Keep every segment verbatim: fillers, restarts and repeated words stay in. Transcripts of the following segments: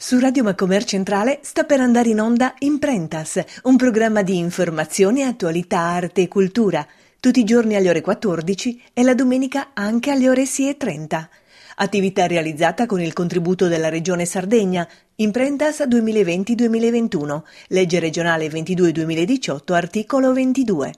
Su Radio Macomer Centrale sta per andare in onda Imprentas, un programma di informazione, attualità, arte e cultura, tutti i giorni alle ore quattordici e la domenica anche alle ore sei e trenta. Attività realizzata con il contributo della Regione Sardegna, Imprentas duemilaventi duemilaventuno, legge regionale ventidue duemiladiciotto, articolo ventidue.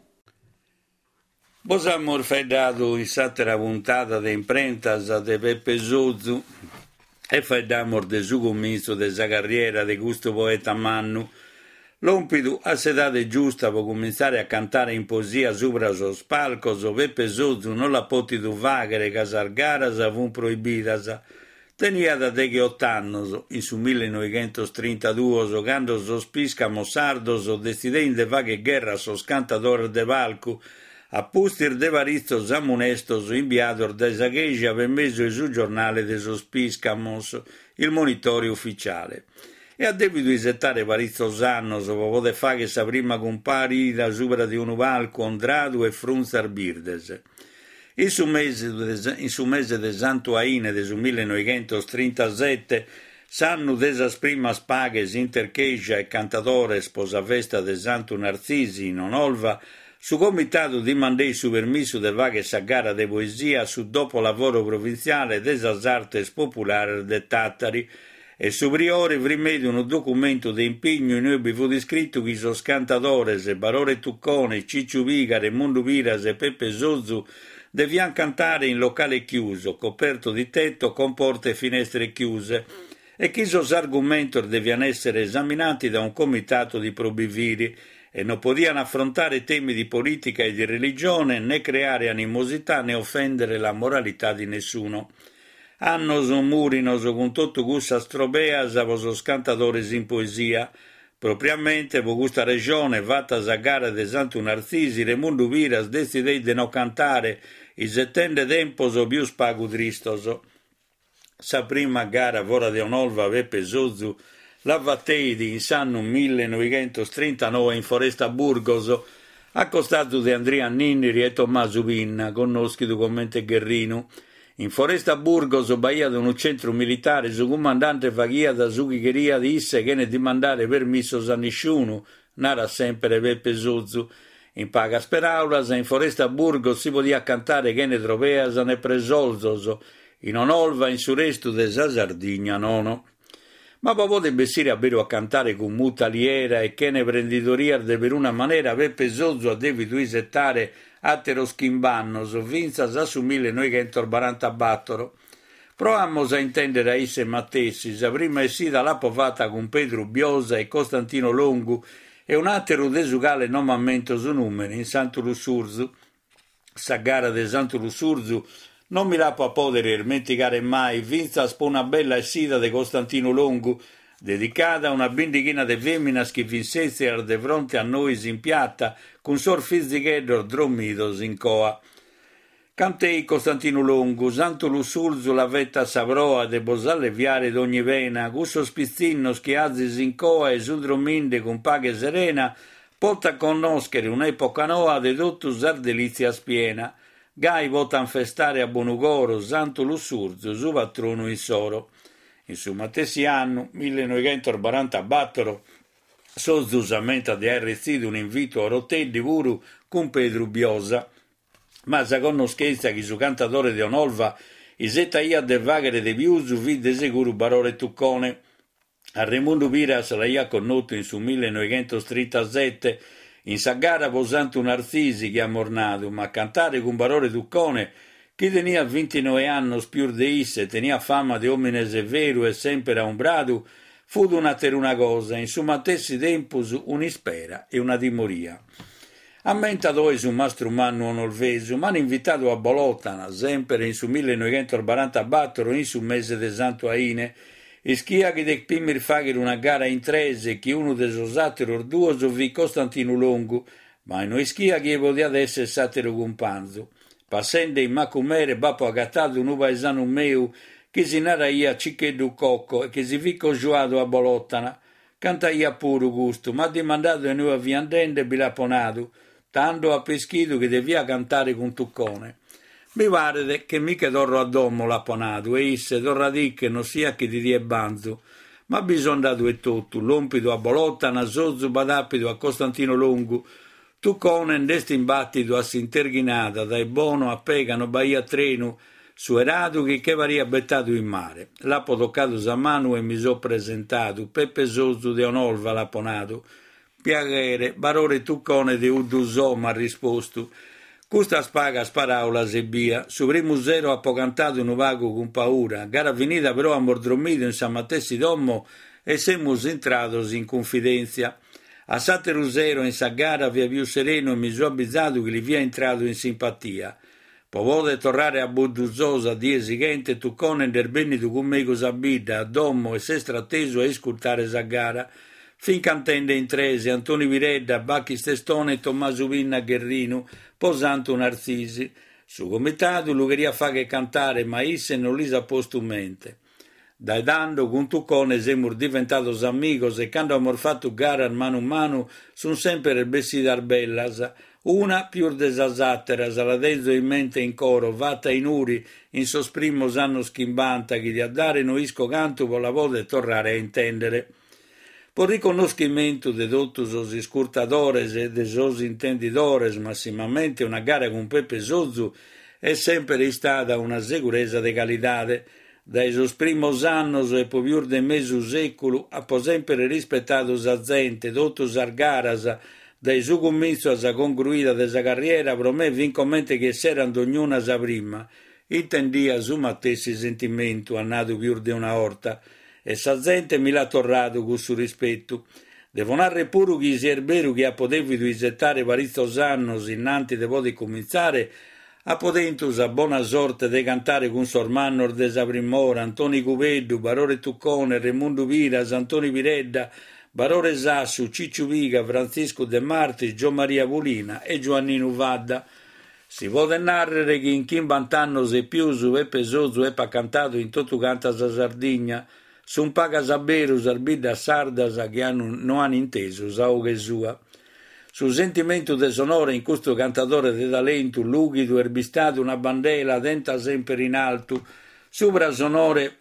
Bosamor feddato in satira puntata di Imprentas de Peppe Zozzu e feddamor de su commisso de sa carriera de questo poeta mannu. L'ompidu a sedade giusta per cominciare a cantare in poesia sopra so spalco, so Peppe Zozzu non la potidu vaghere casargaras vun proibidas. Tenia da de che ottannos, in su millenovecentotrentadue, quando so spiscamo sardos o desidei de vaghe guerra so scantador de valcu, a pustir de varizzo zamunestos inviador de Saghegia per mezzo su giornale de sospiscamos, il monitorio ufficiale. E a debito isettare varizzo zannos, poco de fa che sa prima comparida supera di un valco ondradu e frunzar birdes. In su mese de, in su mese de Santo Aine de su millenovecentotrentasette, s'anno desas primas paghes interchegia e cantatore sposa festa de Santo Narcisi in Onolva, su comitato di mandei su permisso de vaghe sa gara de poesia su dopo lavoro provinciale desas artes popolare de Tattari, e su priore rimedio un documento de impegno in cui fu descritto che so scantadores, Barore Tuccone, Cicciu Vigare, Mondo Piras e Peppe Zozzu devian cantare in locale chiuso, coperto di tetto con porte e finestre chiuse, e che sos argomenti deviano essere esaminati da un comitato di probiviri e non podiano affrontare temi di politica e di religione, né creare animosità né offendere la moralità di nessuno. Annos murinos con tutto gusta strobeas a vosos cantadores in poesia, propriamente po questa regione vatas a gara de Santo Narcisi, Remundu Viras decidei de no cantare, i settende tempos o più spagu tristoso. Sa prima gara vora de Onolva Peppe Zozzu la Vatteidi in sanno millenovecentotrentanove in Foresta Burgos, accostato di Andrea Ninniri e Tommaso Pinna, conosciuto come Guerrino. In Foresta Burgos, baia di un centro militare, su comandante Faghia da Sughicheria disse che ne di mandare permesso a nessuno, narra sempre Peppe Zozzu. In pagas per aulas, in Foresta Burgos si podia cantare che ne troveas ne presolzos, in Onolva in su resto de sa Sardigna nono. Ma papà de bessire a vero a cantare con muta liera e che ne prenditoria de per una maniera Peppe Zozzu a debito isettare attero schimbannos, vinzas a su millenovecentoquarantaquattro. Proviamo a intendere a isse mattessi, sa prima e sì dalla povata con Pedro Biosa e Costantino Longu e un attero desugale nomammento su numeri in Santo Lussurzu. Sa gara de Santo Lussurzu non mi la può podere dimenticare mai, vinza spo una bella essida de Costantino Longu, dedicata a una bindichina de femminas che vinsesse de fronte a noi in piatta, con sor fizzichedor drommidos in coa. Cantei Costantino Longu, Santo Lussurzu la vetta sabroa de bosalleviare d'ogni vena, gusso spizzinno schiazzis in coa e su dromminde con paghe serena, porta a conoscere un'epoca noa de tutto sar delizia spiena. Gai votan festare a Bonugoro, Santo Lussurzu, su patrono in soro. In su matessi anno, millenovecentoquarantaquattro, Sozzu s'ammenta di arrestito un invito a Rotelli puru con Pedro Biosa, ma sa conoscenza che su cantatore di Onolva isetta ia de vaghere de Biusu vide sicuro Barore Tuccone. A Remundo Piras la ia connotto in su millenovecentotrentasette, in sa gara po Santo Narcisi che ha mornato, ma a cantare con Barore Tuccone, che tenia ventinove anni più de isse, tenia fama di omine severo e sempre a un brado, fu una teruna cosa, in su matessi tempus un'ispera e una timoria. Ammenta dove su mastro Mannu Onolvesu, ma invitato a Bolottana, sempre in su millenovecentoquarantaquattro, in su mese de Santo Aine, e schia che de primir fagher una gara in trese, che uno de sos atero duos vi Costantino Longu, ma non schia che podia essere satero companzo. Passende in Macumere, bapo agattato un paesano meu, che si naraia Ciccheddu Cocco e che si vi congiuato a Bolottana. Cantaia puro gusto, ma dimandato e noi avviandende bilaponato, tanto a peschito che devia cantare con Tuccone. Mi pare che mica torro a domo l'apponato, e isse torra di che non sia che di die banzo, ma bisogna due tutto, l'ompido a Bolotta, Nasozzo, Badapido a Costantino Longu, Tuccone in desti imbattido a Sinterghinata, dai Bono a Pegano, Bahia Trenu, su Eradughi che varia bettato in mare. L'appo toccato Zamanu e mi so presentato, Peppe Zozzu de Onolva l'ha ponato, Piaghere, Barore Tuccone de Udusò m'ha risposto, Custa spaga sparaula se via, su primo zero ha pocantato un vago con paura, gara finita però a mordromido in San Mattessi d'Ommo e semus entratos in confidenzia. A Sateru zero in sa gara via più sereno e mi so avvisato che li via entrato in simpatia. Povode tornare a Budduzosa di esigente Tuccone der benito con me cosa bida, a Dommo e se stratteso a escurtare sa gara, fin cantende in trese, Antoni Viredda, Bacchi Stestone e Tommaso Vinna Gherrino, posanto Narcisi. Su comitato l'ugheria fa che cantare, ma isse non lisa postumente. Dai dando con Tuccone semur diventato amigos e quando amor fatto gara mano a mano son sempre bessidar bellas, una più desasatteras, la dezzo in mente in coro, vatta in uri, in sosprimos anno schimbanta, che di a dare noisco canto vo la vode tornare a intendere. Por riconoscimento de dottos os scurtadores e de sos intendidores, massimamente una gara con Peppe Zozzu è sempre stata una sicurezza de qualitade. Dai sos primos annos e po più de mesu secolo ha po sempre rispettato sa gente, dottos argaras, dai su comincio a sa concluida de sa carriera, pro me vincomente che s'eran ognuna sa prima, intendia su mattessi sentimento, a nato più de una orta, e sa gente mi l'ha torrato con su rispetto. Devo narre pure chi si è vero che ha potuto isettare paristos annos innanti de podi cominciare, a potentus a buona sorte de cantare con Sormannor de sa primora, Antoni Cupeddu, Barore Tuccone, Raimundo Piras, Antoni Viredda, Barore Sassu, Cicciu Viga, Francisco De Martis, Gio Maria Pulina e Giovannino Vadda. Si può narrare che in chimbant'anno se più su Peppe Zozzu è cantato in tutto canta sa Sardigna, su un paga saberu sarbida sardas che hanno, non hanno inteso sa oghe sua. Sul sentimento de sonore in questo cantatore de talento, lugido, erbistato, una bandela, tenta sempre in alto, sopra sonore,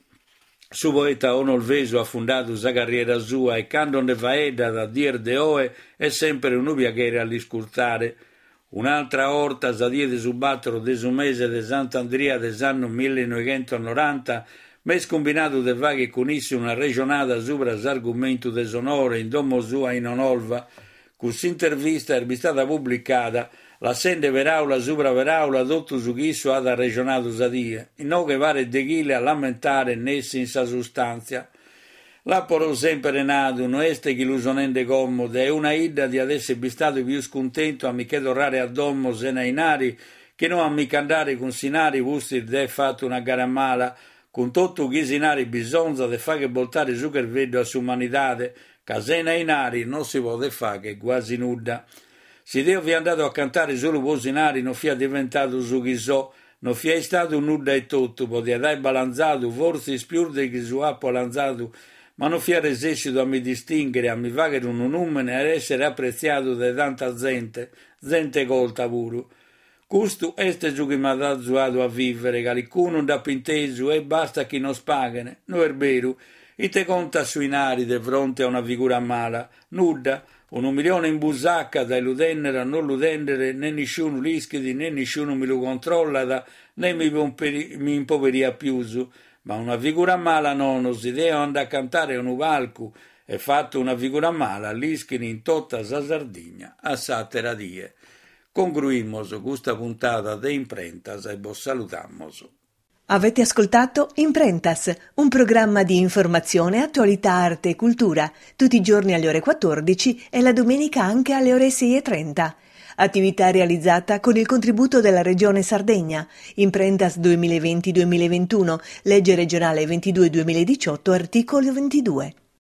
su poeta onolveso ha fondato sa carriera sua e quando ne faeda da dir de oe è sempre un piacere all'iscurtare. Un'altra orta sa diede su battero de su mese de Sant'Andria dell'anno millenovecentonoranta, mes combinato de vaghe conissi una regionata sopra s'argomento de sonore in domo sua in Onolva, questa intervista è stata pubblicata, la sende per aula sopra per aula, tutto su chi so ha regionato sa die, in no che pare de chile a lamentare nessi in sa sostanzia. La porò sempre nato, non este chi l'usonende comodo, è una idda di adesso bistato più scontento a mi che tornare a domo se nei nari, che non a mi candare con sinari vusti de fatto una gara mala, con tutto chi sinari bisogna de fa che voltare su che vedo a s'umanitate, casena in nari non si può fare che quasi nuda. Se Dio vi è andato a cantare solo posinari non fia diventato su chi so, non fia stato nuda e tutto, poteva dai balanzato, forse più di chi su ha balanzato, ma non fia resistito a mi distinguere, a mi fare un numero e ad essere apprezzato da tanta gente, gente colta pure. Questo è su che mi ha dato a vivere, che qualcuno non da pinteso e basta chi non spagane, non è vero. E te conta sui nari di fronte a una figura mala, nuda, un milione in busacca da ludendere a non ludendere, né nessuno rischidi, né nessuno mi lo controlla, né mi, mi impoveria più su, ma una figura mala no, non si deve andare a cantare un palco, è fatto una figura mala, l'ischini in tutta sa Sardigna, a Satera die. Concluimos questa puntata de Imprentas e vos salutamos. Avete ascoltato Imprentas, un programma di informazione, attualità, arte e cultura, tutti i giorni alle ore quattordici e la domenica anche alle ore sei e trenta. Attività realizzata con il contributo della Regione Sardegna. Imprentas duemilaventi duemilaventuno, legge regionale ventidue duemiladiciotto, articolo ventidue.